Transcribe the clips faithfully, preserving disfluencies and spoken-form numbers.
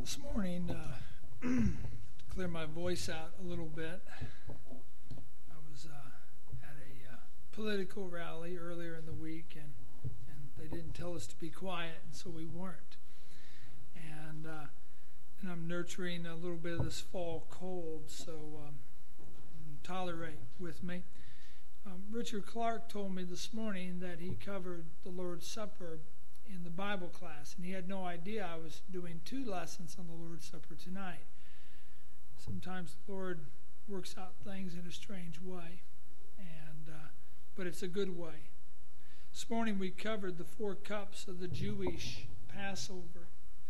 This morning, uh, to clear my voice out a little bit, I was uh, at a uh, political rally earlier in the week, and, and they didn't tell us to be quiet, and so we weren't. And, uh, and I'm nurturing a little bit of this fall cold, so um, tolerate with me. Um, Richard Clark told me this morning that he covered the Lord's Supper in the Bible class, and he had no idea I was doing two lessons on the Lord's Supper tonight. Sometimes the Lord works out things in a strange way, and uh, but it's a good way. This morning we covered the four cups of the Jewish Passover.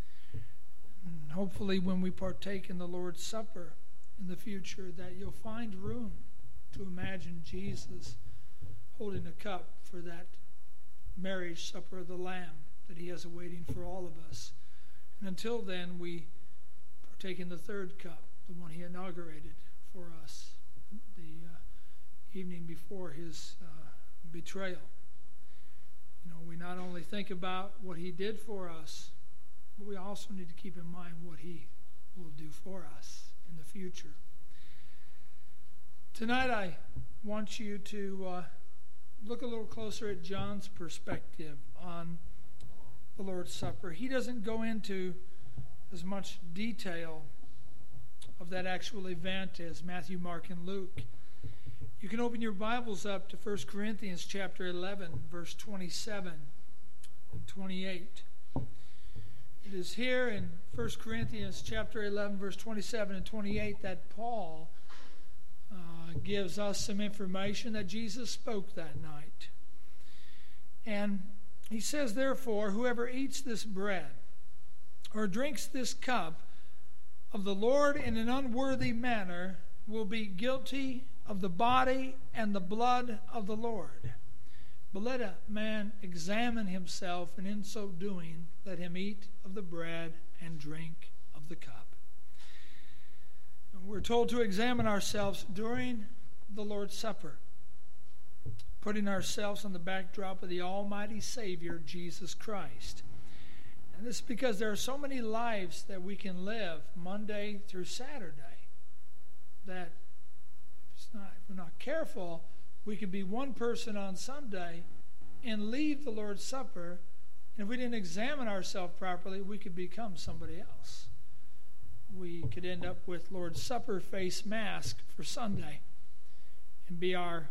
And hopefully when we partake in the Lord's Supper in the future, that you'll find room to imagine Jesus holding a cup for that marriage supper of the Lamb that he has awaiting for all of us. And until then, we partake in the third cup, the one he inaugurated for us the uh, evening before his uh, betrayal. You know, we not only think about what he did for us, but we also need to keep in mind what he will do for us in the future. Tonight, I want you to uh, look a little closer at John's perspective on the Lord's Supper. He doesn't go into as much detail of that actual event as Matthew, Mark, and Luke. You can open your Bibles up to First Corinthians chapter eleven, verse twenty-seven and twenty-eight. It is here in First Corinthians chapter eleven, verse twenty-seven and twenty-eight that Paul uh, gives us some information that Jesus spoke that night. And he says, therefore, whoever eats this bread or drinks this cup of the Lord in an unworthy manner will be guilty of the body and the blood of the Lord. But let a man examine himself, and in so doing, let him eat of the bread and drink of the cup. And we're told to examine ourselves during the Lord's Supper, putting ourselves on the backdrop of the Almighty Savior, Jesus Christ. And this is because there are so many lives that we can live Monday through Saturday that it's not, if we're not careful, we can be one person on Sunday and leave the Lord's Supper, and if we didn't examine ourselves properly, we could become somebody else. We could end up with Lord's Supper face mask for Sunday and be our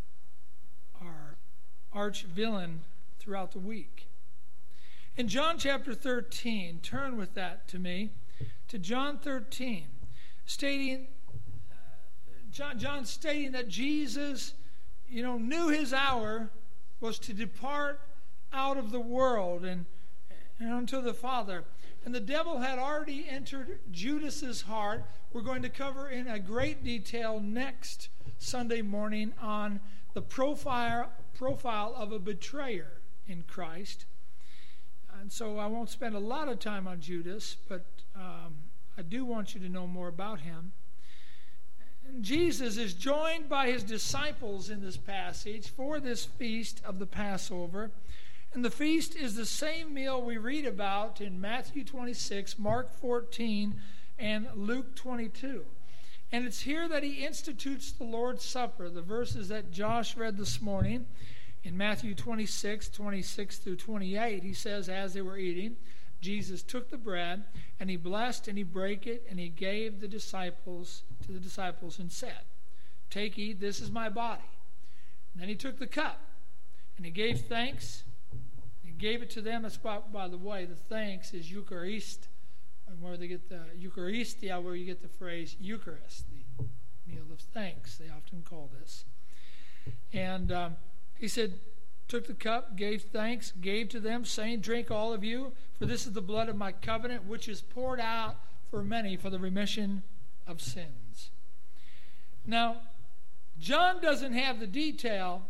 our arch villain throughout the week. In John chapter thirteen, turn with that to me, to John thirteen, stating, uh, John, John stating that Jesus, you know, knew his hour was to depart out of the world and, and unto the Father. And the devil had already entered Judas's heart. We're going to cover in a great detail next Sunday morning on the profile profile of a betrayer in Christ. And so I won't spend a lot of time on Judas, but um, I do want you to know more about him. And Jesus is joined by his disciples in this passage for this feast of the Passover. And the feast is the same meal we read about in Matthew twenty-six, Mark fourteen, and Luke twenty-two. And it's here that he institutes the Lord's Supper, the verses that Josh read this morning. In Matthew twenty-six, twenty-six through twenty-eight, he says, as they were eating, Jesus took the bread, and he blessed, and he brake it, and he gave the disciples to the disciples and said, take, eat, this is my body. And then he took the cup, and he gave thanks, and he gave it to them. That's why, by the way, the thanks is Eucharist, and where they get the Eucharistia, where you get the phrase Eucharist, the meal of thanks, they often call this. And um, he said, took the cup, gave thanks, gave to them, saying, drink all of you, for this is the blood of my covenant, which is poured out for many for the remission of sins. Now, John doesn't have the detail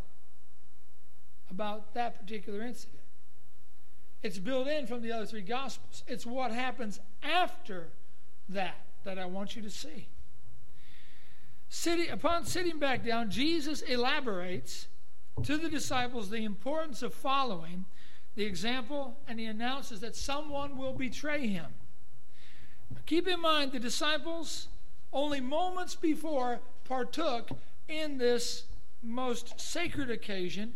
about that particular incident. It's built in from the other three Gospels. It's what happens after that that I want you to see. Sitting, upon sitting back down, Jesus elaborates to the disciples the importance of following the example, and he announces that someone will betray him. Keep in mind, the disciples only moments before partook in this most sacred occasion.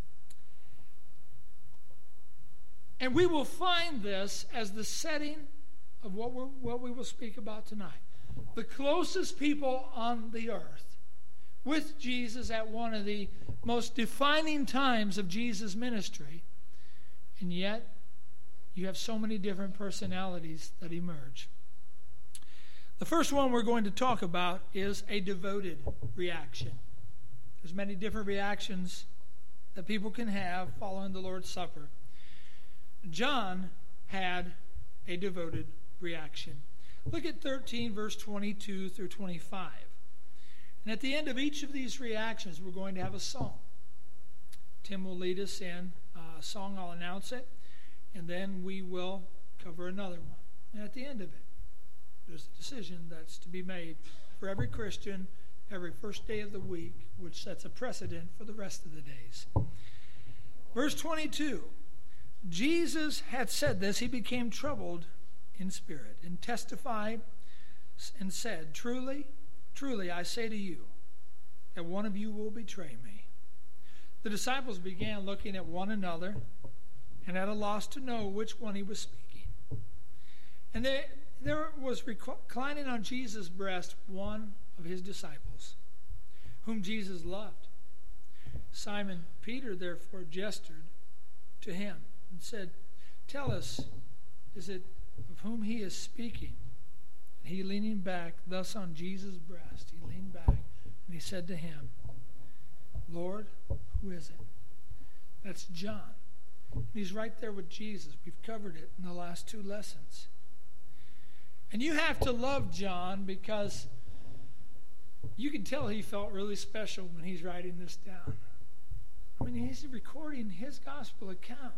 And we will find this as the setting of what, we're, what we will speak about tonight. The closest people on the earth with Jesus at one of the most defining times of Jesus' ministry. And yet, you have so many different personalities that emerge. The first one we're going to talk about is a devoted reaction. There's many different reactions that people can have following the Lord's Supper. John had a devoted reaction. Look at thirteen, verse twenty-two through twenty-five. And at the end of each of these reactions, we're going to have a song. Tim will lead us in a song. I'll announce it, and then we will cover another one. And at the end of it, there's a decision that's to be made for every Christian every first day of the week, which sets a precedent for the rest of the days. Verse twenty-two. Jesus had said this. He became troubled in spirit and testified and said, Truly, truly, I say to you, that one of you will betray me. The disciples began looking at one another and at a loss to know which one he was speaking. And they, there was reclining on Jesus' breast one of his disciples, whom Jesus loved. Simon Peter therefore gestured to him and said, Tell us, is it of whom he is speaking? And he, leaning back thus on Jesus' breast, he leaned back and he said to him, Lord, who is it? That's John. And he's right there with Jesus. We've covered it in the last two lessons. And you have to love John because you can tell he felt really special when he's writing this down. I mean, he's recording his gospel account.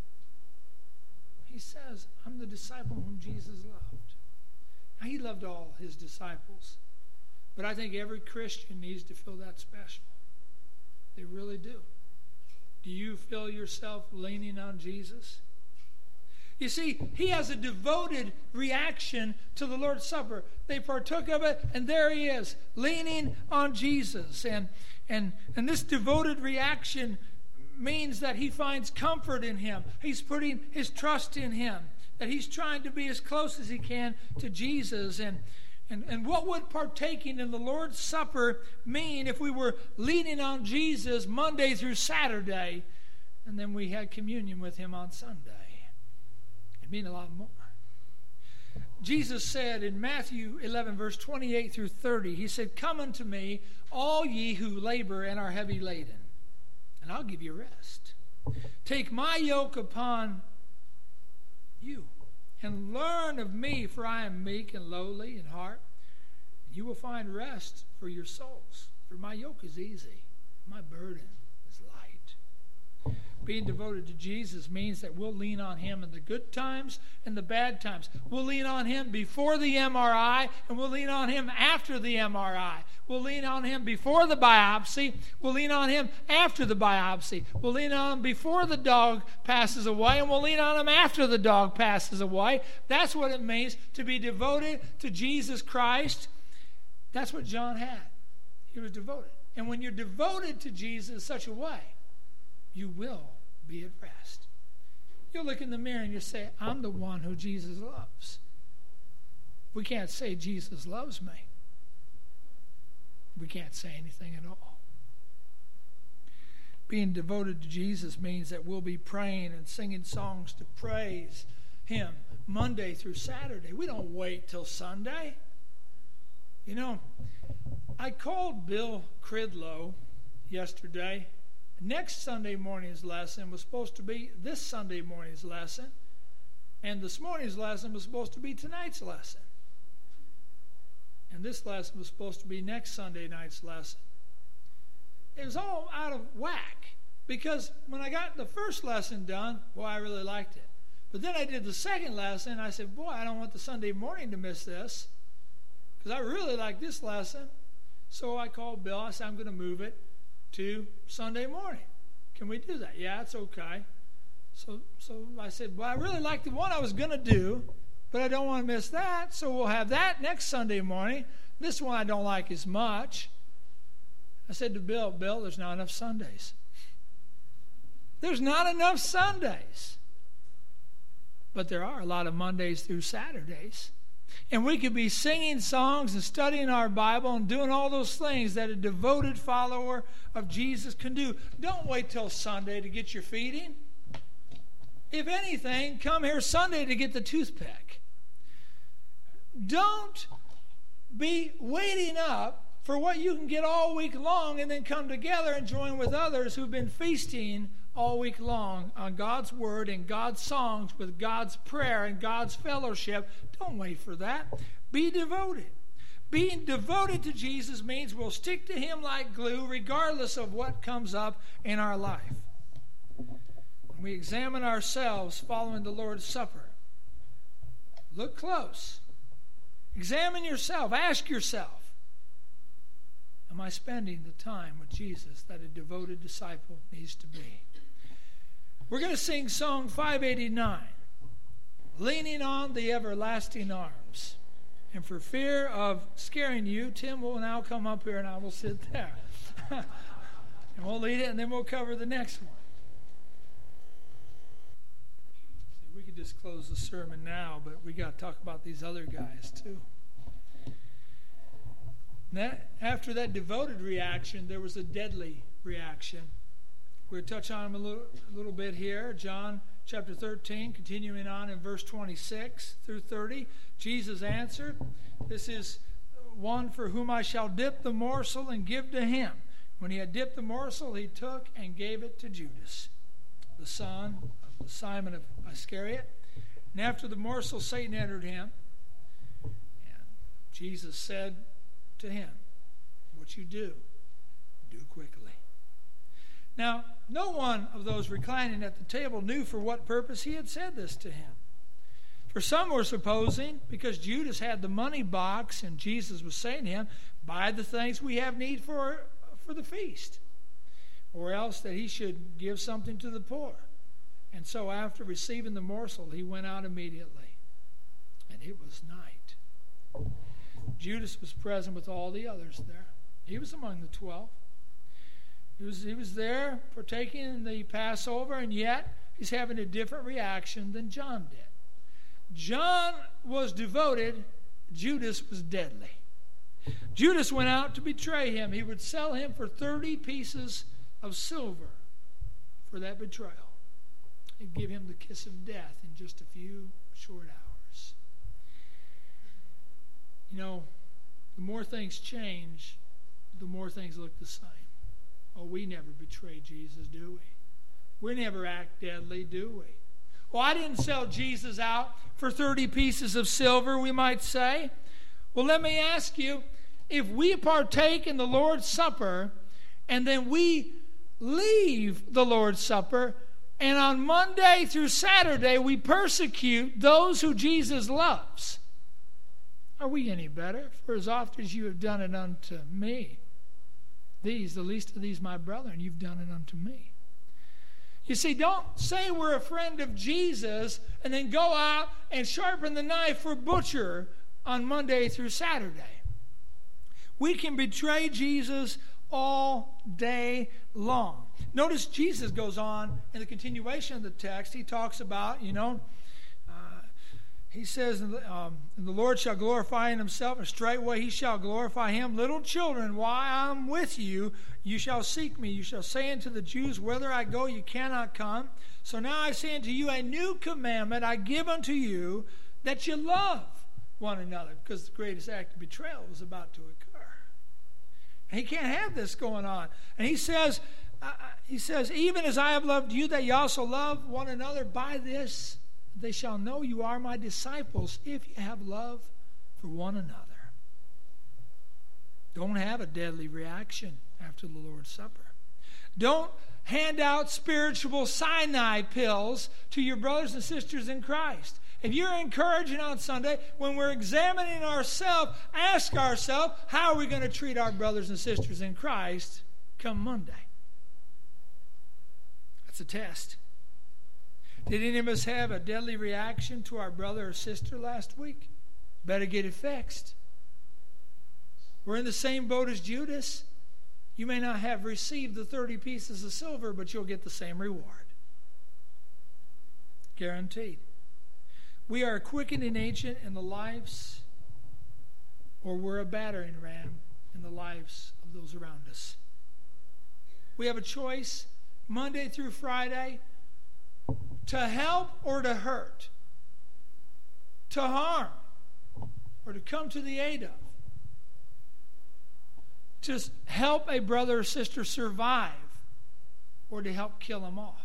He says, I'm the disciple whom Jesus loved. Now, he loved all his disciples. But I think every Christian needs to feel that special. They really do. Do you feel yourself leaning on Jesus? You see, he has a devoted reaction to the Lord's Supper. They partook of it, and there he is, leaning on Jesus. And, and, and this devoted reaction means that he finds comfort in him. He's putting his trust in him, that he's trying to be as close as he can to Jesus. And, and, and what would partaking in the Lord's Supper mean if we were leaning on Jesus Monday through Saturday, and then we had communion with him on Sunday? It'd mean a lot more. Jesus said in Matthew eleven, verse twenty-eight through thirty, he said, Come unto me, all ye who labor and are heavy laden, and I'll give you rest. Take my yoke upon you, and learn of me, for I am meek and lowly in heart, and you will find rest for your souls. For my yoke is easy, my burden is light. Being devoted to Jesus means that we'll lean on him in the good times and the bad times. We'll lean on him before the M R I, and we'll lean on him after the M R I. We'll lean on him before the biopsy. We'll lean on him after the biopsy. We'll lean on him before the dog passes away, and we'll lean on him after the dog passes away. That's what it means to be devoted to Jesus Christ. That's what John had. He was devoted. And when you're devoted to Jesus in such a way, you will be at rest. You'll look in the mirror and you say, I'm the one who Jesus loves. We can't say Jesus loves me. We can't say anything at all. Being devoted to Jesus means that we'll be praying and singing songs to praise him Monday through Saturday. We don't wait till Sunday. You know, I called Bill Cridlow yesterday. Next Sunday morning's lesson was supposed to be this Sunday morning's lesson, and this morning's lesson was supposed to be tonight's lesson. And this lesson was supposed to be next Sunday night's lesson. It was all out of whack, because when I got the first lesson done, boy, I really liked it. But then I did the second lesson, and I said, boy, I don't want the Sunday morning to miss this, because I really like this lesson. So I called Bill. I said, I'm going to move it to Sunday morning. Can we do that? Yeah, it's okay. So so I said, well, I really like the one I was going to do, but I don't want to miss that, so we'll have that next Sunday morning. This one I don't like as much. I said to Bill, Bill, there's not enough Sundays. There's not enough Sundays. But there are a lot of Mondays through Saturdays. And we could be singing songs and studying our Bible and doing all those things that a devoted follower of Jesus can do. Don't wait till Sunday to get your feeding. If anything, come here Sunday to get the toothpick. Don't be waiting up for what you can get all week long and then come together and join with others who've been feasting all week long on God's Word and God's songs with God's prayer and God's fellowship. Don't wait for that. Be devoted. Being devoted to Jesus means we'll stick to Him like glue regardless of what comes up in our life. When we examine ourselves following the Lord's Supper, look close. Examine yourself. Ask yourself, am I spending the time with Jesus that a devoted disciple needs to be? We're going to sing song five eighty-nine, Leaning on the Everlasting Arms. And for fear of scaring you, Tim will now come up here and I will sit there. And we'll lead it and then we'll cover the next one. See, we could just close the sermon now, but we got to talk about these other guys too. That, after that devoted reaction, there was a deadly reaction. We're going to touch on them a little, a little bit here. John chapter thirteen, continuing on in verse twenty-six through thirty. Jesus answered, this is one for whom I shall dip the morsel and give to him. When he had dipped the morsel, he took and gave it to Judas, the son of Simon of Iscariot. And after the morsel, Satan entered him. And Jesus said to him, what you do, do quickly. Now, no one of those reclining at the table knew for what purpose he had said this to him. For some were supposing, because Judas had the money box and Jesus was saying to him, buy the things we have need for, for the feast, or else that he should give something to the poor. And so after receiving the morsel, he went out immediately. And it was night. Judas was present with all the others there. He was among the twelve. He was, he was there partaking in the Passover, and yet he's having a different reaction than John did. John was devoted. Judas was deadly. Judas went out to betray him. He would sell him for thirty pieces of silver for that betrayal. He'd give him the kiss of death in just a few short hours. You know, the more things change, the more things look the same. Oh, we never betray Jesus, do we? We never act deadly, do we? Well, I didn't sell Jesus out for thirty pieces of silver, we might say. Well, let me ask you, if we partake in the Lord's Supper and then we leave the Lord's Supper, and on Monday through Saturday we persecute those who Jesus loves, are we any better? For as often as you have done it unto me, these, the least of these, my brethren, you've done it unto me. You see, don't say we're a friend of Jesus and then go out and sharpen the knife for butcher on Monday through Saturday. We can betray Jesus all day long. Notice Jesus goes on in the continuation of the text. He talks about, you know, uh, he says, um, the Lord shall glorify in himself, and straightway he shall glorify him. Little children, while I'm with you, you shall seek me. You shall say unto the Jews, whither I go, you cannot come. So now I say unto you, a new commandment I give unto you, that you love one another, because the greatest act of betrayal was about to occur. And he can't have this going on. And he says, uh, he says, even as I have loved you, that you also love one another. By this they shall know you are my disciples, if you have love for one another. Don't have a deadly reaction after the Lord's Supper. Don't hand out spiritual cyanide pills to your brothers and sisters in Christ. If you're encouraging on Sunday, when we're examining ourselves, ask ourselves, how are we going to treat our brothers and sisters in Christ come Monday? That's a test. Did any of us have a deadly reaction to our brother or sister last week? Better get it fixed. We're in the same boat as Judas. You may not have received the thirty pieces of silver, but you'll get the same reward. Guaranteed. We are a quickening agent in the lives, or we're a battering ram in the lives of those around us. We have a choice Monday through Friday to help or to hurt, to harm or to come to the aid of. Just help a brother or sister survive or to help kill them off.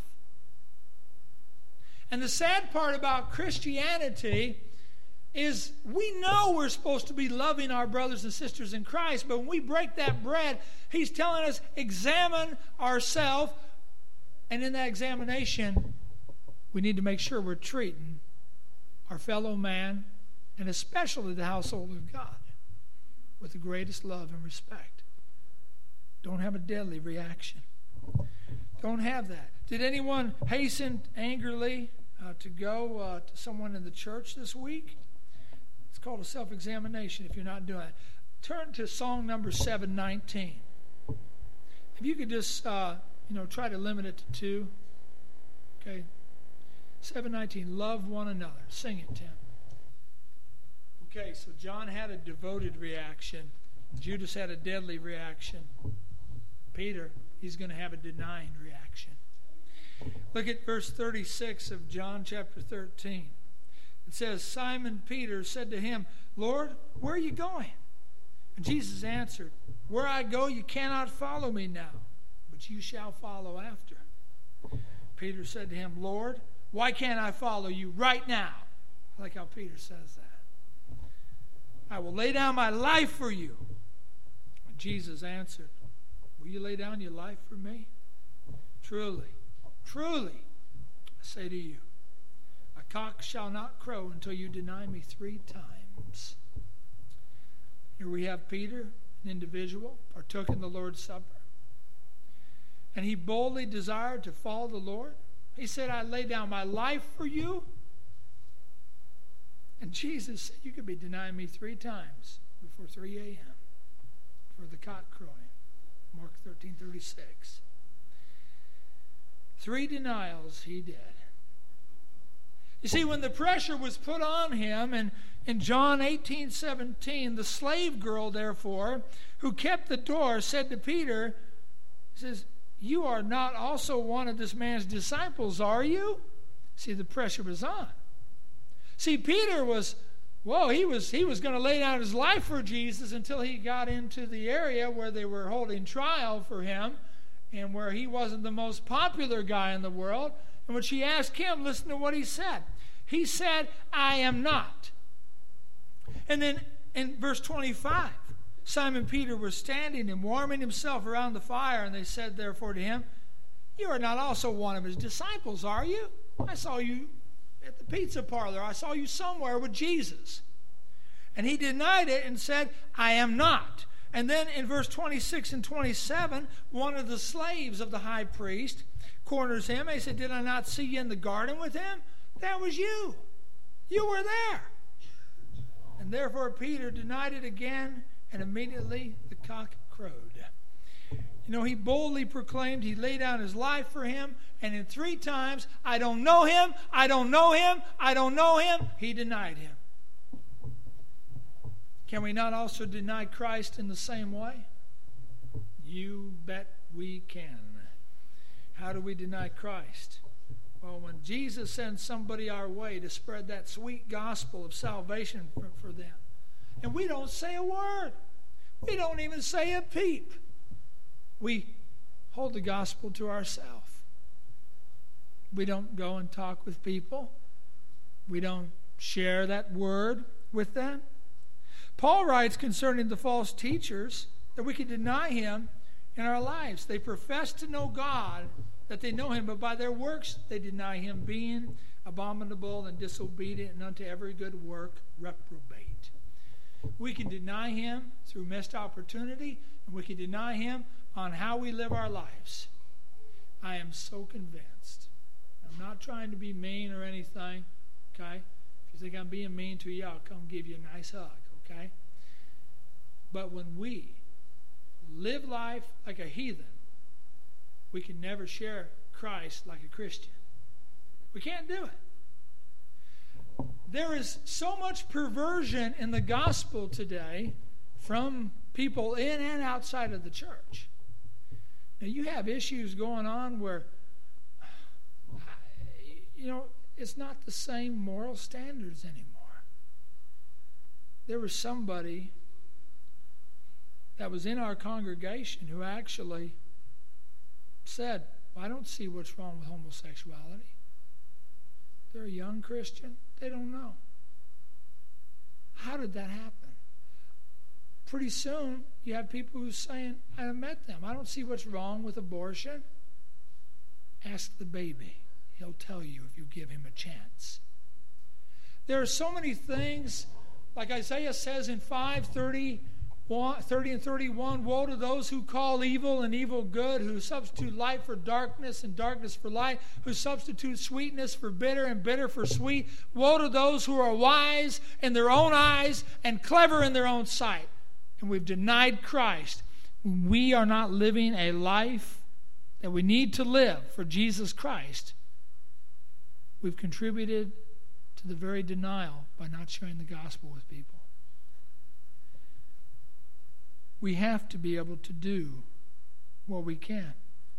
And the sad part about Christianity is we know we're supposed to be loving our brothers and sisters in Christ, but when we break that bread, he's telling us, examine ourselves, and in that examination, we need to make sure we're treating our fellow man, and especially the household of God, with the greatest love and respect. Don't have a deadly reaction. Don't have that. Did anyone hasten angrily uh, to go uh, to someone in the church this week? It's called a self-examination if you're not doing it. Turn to song number seven nineteen. If you could just, uh, you know, try to limit it to two. Okay. seven nineteen, love one another. Sing it, Tim. Okay, so John had a devoted reaction. Judas had a deadly reaction. Peter, he's going to have a denying reaction. Look at verse thirty-six of John chapter thirteen. It says, Simon Peter said to him, Lord, where are you going? And Jesus answered, where I go you cannot follow me now, but you shall follow after. Peter said to him, Lord, why can't I follow you right now? I like how Peter says that. I will lay down my life for you. And Jesus answered, will you lay down your life for me? Truly, truly, I say to you, a cock shall not crow until you deny me three times. Here we have Peter, an individual, partook in the Lord's Supper. And he boldly desired to follow the Lord. He said, I lay down my life for you. And Jesus said, you could be denying me three times before three a.m. for the cock crowing. Mark thirteen thirty-six. Three denials he did. You see, when the pressure was put on him, and in John eighteen seventeen, the slave girl, therefore, who kept the door, said to Peter, he says, you are not also one of this man's disciples, are you? See, the pressure was on. See, Peter was, whoa, he was he was going to lay down his life for Jesus until he got into the area where they were holding trial for him and where he wasn't the most popular guy in the world. And when she asked him, listen to what he said. He said, I am not. And then in verse twenty-five, Simon Peter was standing and warming himself around the fire, and they said therefore to him, you are not also one of his disciples, are you? I saw you at the pizza parlor. I saw you somewhere with Jesus. And he denied it and said, I am not. And then in verse twenty-six and twenty-seven, one of the slaves of the high priest corners him. He said, did I not see you in the garden with him? That was you. You were there. And therefore Peter denied it again, and immediately the cock crowed. You know, he boldly proclaimed he laid down his life for him, and in three times, I don't know him, I don't know him, I don't know him, he denied him. Can we not also deny Christ in the same way? You bet we can. How do we deny Christ? Well, when Jesus sends somebody our way to spread that sweet gospel of salvation for, for them, and we don't say a word, we don't even say a peep, we hold the gospel to ourselves. We don't go and talk with people. We don't share that word with them. Paul writes concerning the false teachers that we can deny him in our lives. They profess to know God, that they know him, but by their works they deny him, being abominable and disobedient and unto every good work reprobate. We can deny him through missed opportunity, and we can deny him on how we live our lives. I am so convinced, I'm I'm not trying to be mean or anything, okay? If you think I'm being mean to you, I'll come give you a nice hug, okay? But when we live life like a heathen, we can never share Christ like a Christian. We can't do it. There is so much perversion in the gospel today from people in and outside of the church. Now, you have issues going on where, you know, it's not the same moral standards anymore. There was somebody that was in our congregation who actually said, well, I don't see what's wrong with homosexuality. They're a young Christian. They don't know. How did that happen? Pretty soon, you have people who are saying, I have met them. I don't see what's wrong with abortion. Ask the baby. He'll tell you if you give him a chance. There are so many things, like Isaiah says in five thirty, thirty and thirty-one, woe to those who call evil and evil good, who substitute light for darkness and darkness for light, who substitute sweetness for bitter and bitter for sweet. Woe to those who are wise in their own eyes and clever in their own sight. And we've denied Christ. We are not living a life that we need to live for Jesus Christ. We've contributed to the very denial by not sharing the gospel with people. We have to be able to do what we can.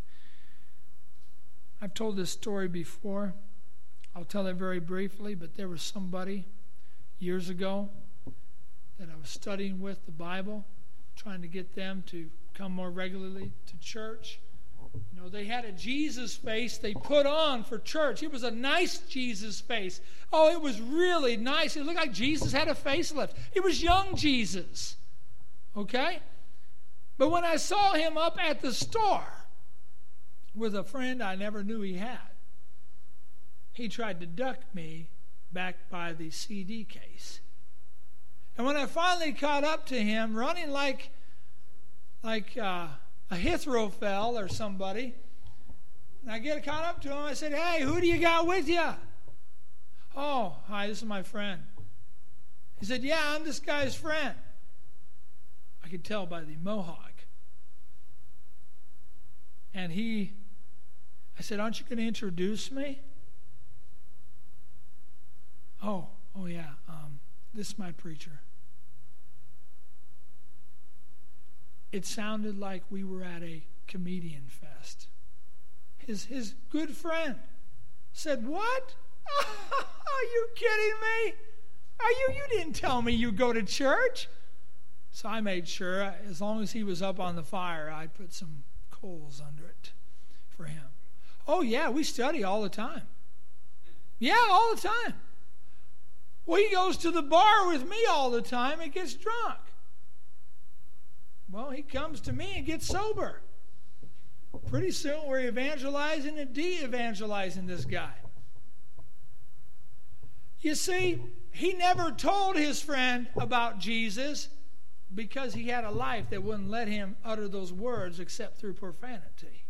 I've told this story before. I'll tell it very briefly, but there was somebody years ago that I was studying with the Bible, trying to get them to come more regularly to church. You know, they had a Jesus face they put on for church. It was a nice Jesus face. Oh, it was really nice. It looked like Jesus had a facelift. It was young Jesus. Okay? But when I saw him up at the store with a friend I never knew he had, he tried to duck me back by the C D case. And when I finally caught up to him, running like, like uh, a Ahithophel or somebody, and I get caught up to him, I said, hey, who do you got with you? Oh, hi, this is my friend. He said, yeah, I'm this guy's friend. I could tell by the mohawk. And he, I said, aren't you going to introduce me? Oh, oh yeah, um, this is my preacher. It sounded like we were at a comedian fest. His, his good friend said, what? Are you kidding me? Are you, you didn't tell me you go to church. So I made sure, as long as he was up on the fire, I'd put some coals under it for him. Oh, yeah, we study all the time. Yeah, all the time. Well, he goes to the bar with me all the time and gets drunk. Well, he comes to me and gets sober. Pretty soon we're evangelizing and de-evangelizing this guy. You see, he never told his friend about Jesus because he had a life that wouldn't let him utter those words except through profanity.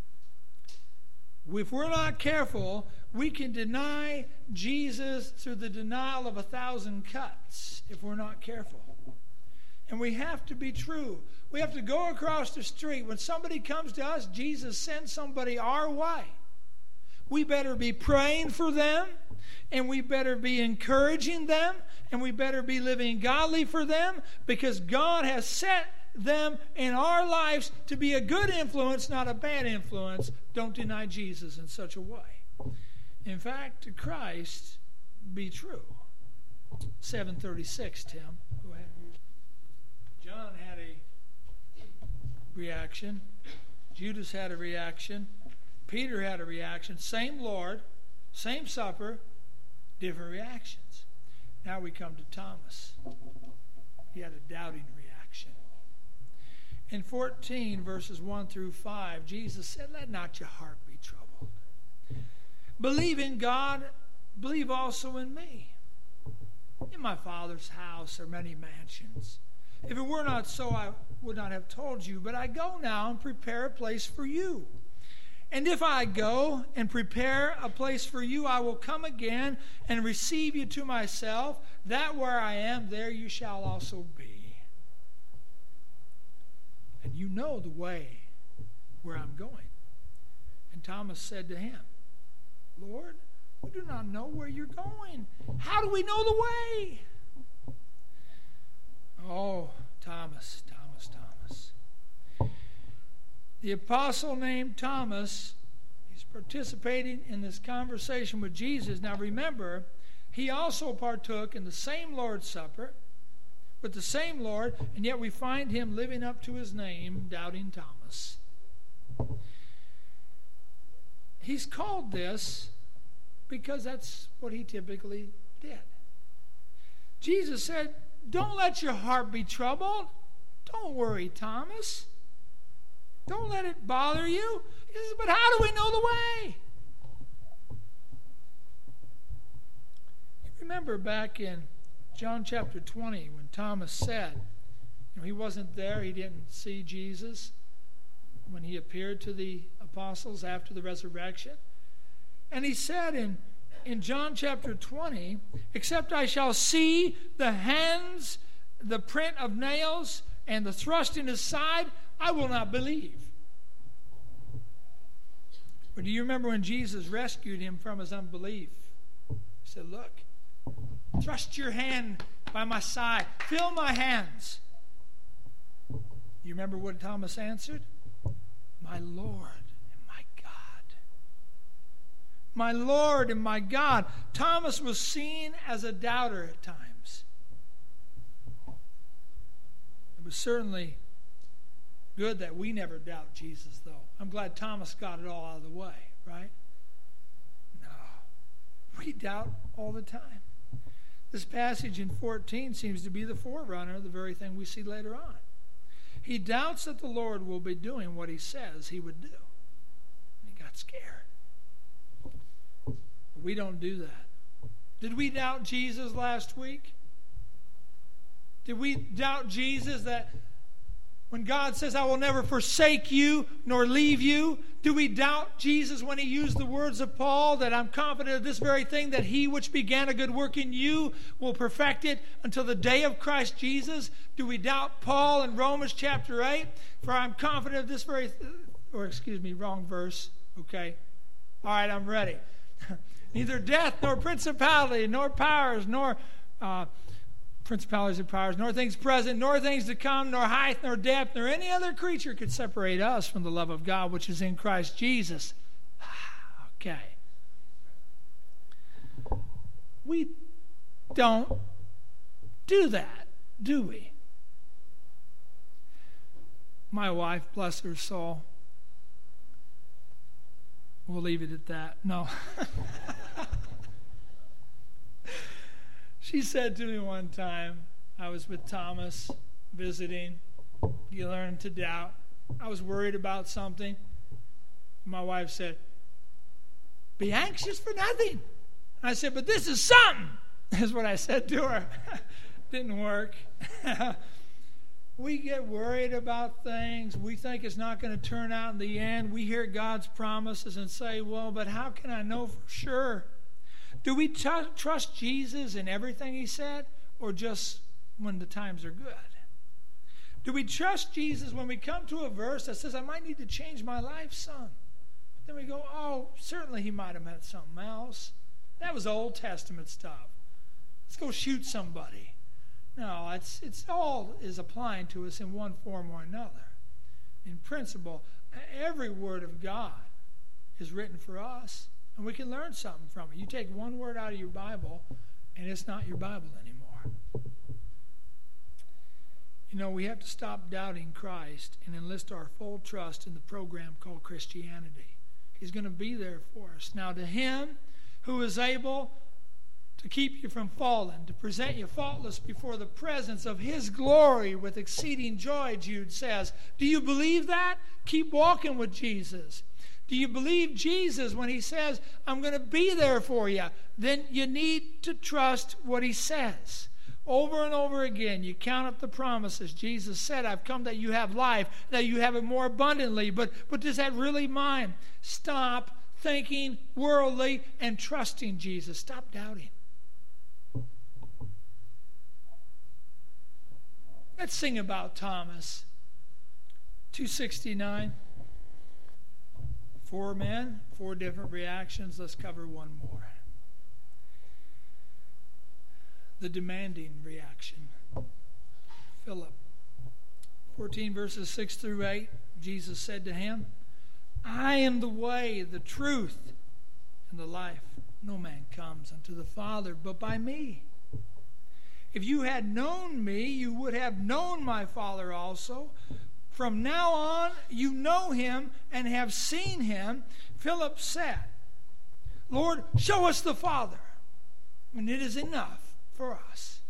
If we're not careful, we can deny Jesus through the denial of a thousand cuts if we're not careful. And we have to be true. We have to go across the street. When somebody comes to us, Jesus sends somebody our way. We better be praying for them, and we better be encouraging them, and we better be living godly for them, because God has set them in our lives to be a good influence, not a bad influence. Don't deny Jesus in such a way. In fact, to Christ be true. seven thirty-six, Tim. Go ahead. John had a reaction. Judas had a reaction. Peter had a reaction. Same Lord, same supper, different reactions. Now we come to Thomas. He had a doubting reaction. In fourteen, verses one through five, Jesus said, let not your heart be troubled. Believe in God, believe also in me. In my Father's house are many mansions. If it were not so, I would not have told you. But I go now and prepare a place for you. And if I go and prepare a place for you, I will come again and receive you to myself, that where I am, there you shall also be. And you know the way where I'm going. And Thomas said to him, Lord, we do not know where you're going. How do we know the way? Oh, Thomas, Thomas, Thomas. The apostle named Thomas, he's participating in this conversation with Jesus. Now remember, he also partook in the same Lord's Supper with the same Lord, and yet we find him living up to his name, Doubting Thomas. He's called this because that's what he typically did. Jesus said, don't let your heart be troubled. Don't worry, Thomas. Don't let it bother you. He says, but how do we know the way? You remember back in John chapter twenty when Thomas said, you know, he wasn't there, he didn't see Jesus when he appeared to the apostles after the resurrection. And he said in, in John chapter twenty, except I shall see the hands, the print of nails, and the thrust in his side, I will not believe. But do you remember when Jesus rescued him from his unbelief? He said, look, thrust your hand by my side. Feel my hands. You remember what Thomas answered? My Lord and my God. My Lord and my God. Thomas was seen as a doubter at times. It was certainly good that we never doubt Jesus, though. I'm glad Thomas got it all out of the way, right? No. We doubt all the time. This passage in fourteen seems to be the forerunner of the very thing we see later on. He doubts that the Lord will be doing what he says he would do. And he got scared. But we don't do that. Did we doubt Jesus last week? Did we doubt Jesus that when God says, I will never forsake you nor leave you? Do we doubt Jesus when he used the words of Paul that I'm confident of this very thing, that he which began a good work in you will perfect it until the day of Christ Jesus? Do we doubt Paul in Romans chapter eight? For I'm confident of this very, th- or excuse me, wrong verse. Okay. All right, I'm ready. Neither death nor principality nor powers nor uh, principalities and powers, nor things present, nor things to come, nor height, nor depth, nor any other creature could separate us from the love of God which is in Christ Jesus. Okay. We don't do that, do we? My wife, bless her soul, we'll leave it at that. No. She said to me one time, I was with Thomas visiting. You learn to doubt. I was worried about something. My wife said, be anxious for nothing. I said, but this is something. That's what I said to her. Didn't work. We get worried about things. We think it's not going to turn out in the end. We hear God's promises and say, well, but how can I know for sure? Do we t- trust Jesus in everything he said, or just when the times are good? Do we trust Jesus when we come to a verse that says, I might need to change my life, son? Then we go, oh, certainly he might have meant something else. That was Old Testament stuff. Let's go shoot somebody. No, it's it's all is applying to us in one form or another. In principle, every word of God is written for us, and we can learn something from it. You take one word out of your Bible, and it's not your Bible anymore. You know, we have to stop doubting Christ and enlist our full trust in the program called Christianity. He's going to be there for us. Now, to him who is able to keep you from falling, to present you faultless before the presence of his glory with exceeding joy, Jude says. Do you believe that? Keep walking with Jesus. Do you believe Jesus when he says, I'm going to be there for you? Then you need to trust what he says. Over and over again, you count up the promises. Jesus said, I've come that you have life, that you have it more abundantly. But, but is that really mine? Stop thinking worldly and trusting Jesus. Stop doubting. Let's sing about Thomas. two sixty-nine. Four men, four different reactions. Let's cover one more. The demanding reaction. Philip. fourteen verses six through eight. Jesus said to him, I am the way, the truth, and the life. No man comes unto the Father but by me. If you had known me, you would have known my Father also. From now on, you know him and have seen him. Philip said, Lord, show us the Father, and it is enough for us.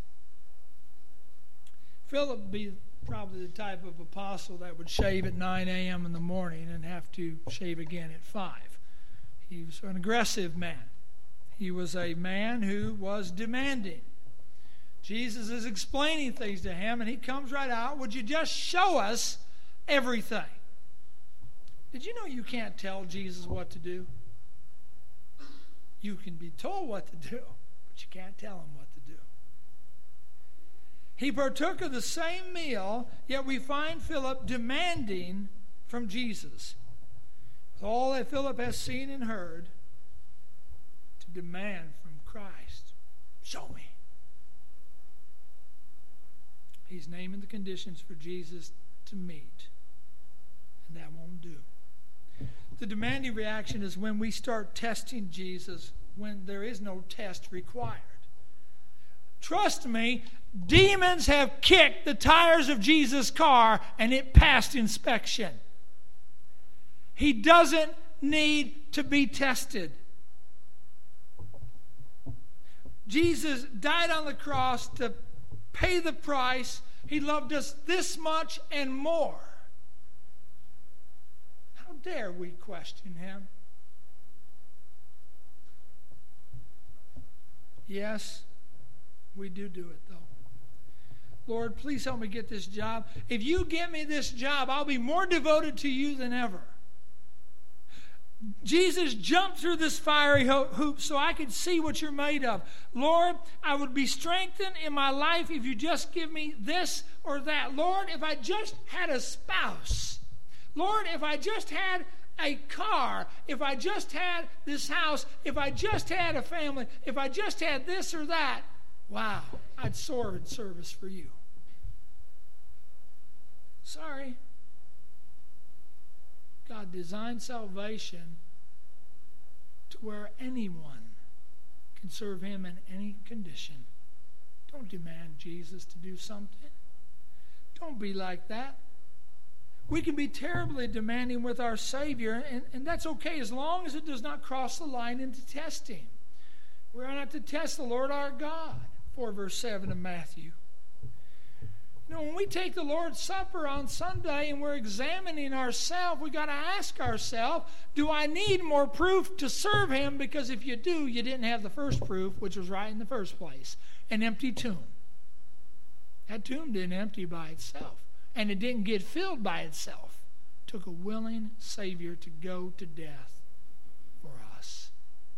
Philip be probably the type of apostle that would shave at nine a.m. in the morning and have to shave again at five. He was an aggressive man. He was a man who was demanding. Jesus is explaining things to him, and he comes right out. Would you just show us everything? Did you know you can't tell Jesus what to do? You can be told what to do, but you can't tell him what to do. He partook of the same meal, yet we find Philip demanding from Jesus. With all that Philip has seen and heard, to demand from Christ, show me. He's naming the conditions for Jesus to meet, and that won't do. The demanding reaction is when we start testing Jesus when there is no test required. Trust me, demons have kicked the tires of Jesus' car and it passed inspection. He doesn't need to be tested. Jesus died on the cross to pay the price. He loved us this much and more. How dare we question him? Yes, we do do it, though. Lord, please help me get this job. If you get me this job, I'll be more devoted to you than ever. Jesus jumped through this fiery hoop so I could see what you're made of. Lord, I would be strengthened in my life if you just give me this or that. Lord, if I just had a spouse. Lord, if I just had a car. If I just had this house. If I just had a family. If I just had this or that. Wow, I'd soar in service for you. Sorry. God designed salvation to where anyone can serve him in any condition. Don't demand Jesus to do something. Don't be like that. We can be terribly demanding with our Savior, and, and that's okay as long as it does not cross the line into testing. We're not to test the Lord our God. four verse seven of Matthew. You know, when we take the Lord's Supper on Sunday and we're examining ourselves, we got to ask ourselves, do I need more proof to serve him? Because if you do, you didn't have the first proof, which was right in the first place, an empty tomb. That tomb didn't empty by itself, and it didn't get filled by itself. It took a willing Savior to go to death for us.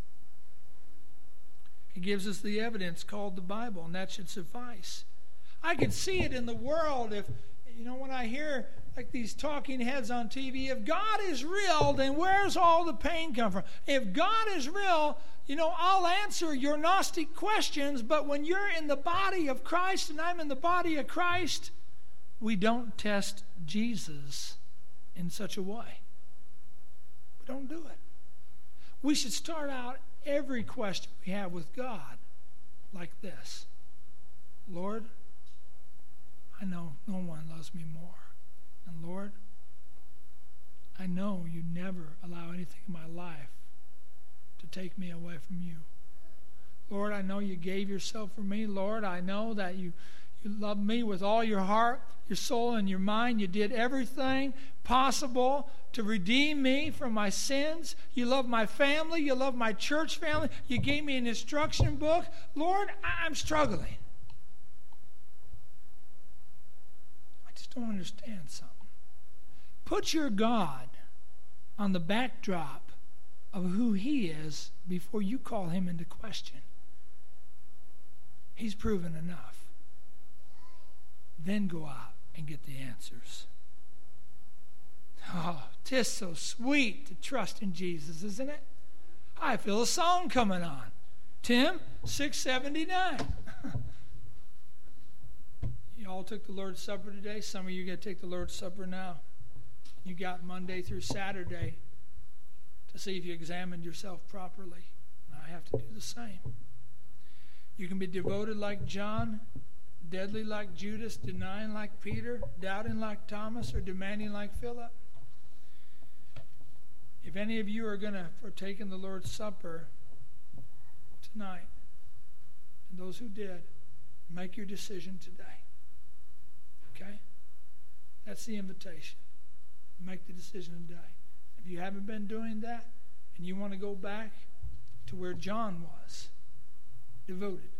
He gives us the evidence called the Bible, and that should suffice. I can see it in the world if, you know, when I hear like these talking heads on T V, if God is real, then where's all the pain come from? If God is real, you know, I'll answer your Gnostic questions, but when you're in the body of Christ and I'm in the body of Christ, we don't test Jesus in such a way. We don't do it. We should start out every question we have with God like this. Lord, I know no one loves me more. And Lord, I know you never allow anything in my life to take me away from you. Lord, I know you gave yourself for me. Lord, I know that you, you love me with all your heart, your soul, and your mind. You did everything possible to redeem me from my sins. You love my family. You love my church family. You gave me an instruction book. Lord, I'm struggling. understand something. Put your God on the backdrop of who He is before you call Him into question. He's proven enough. Then go out and get the answers. Oh, 'tis so sweet to trust in Jesus, isn't it? I feel a song coming on. Tim, six seventy-nine. You all took the Lord's Supper today. Some of you are going to take the Lord's Supper now. You got Monday through Saturday to see if you examined yourself properly. I have to do the same. You can be devoted like John, deadly like Judas, denying like Peter, doubting like Thomas, or demanding like Philip. If any of you are going to partake in the Lord's Supper tonight, and those who did, make your decision today. Okay? That's the invitation. Make the decision today. If you haven't been doing that, and you want to go back to where John was, devoted,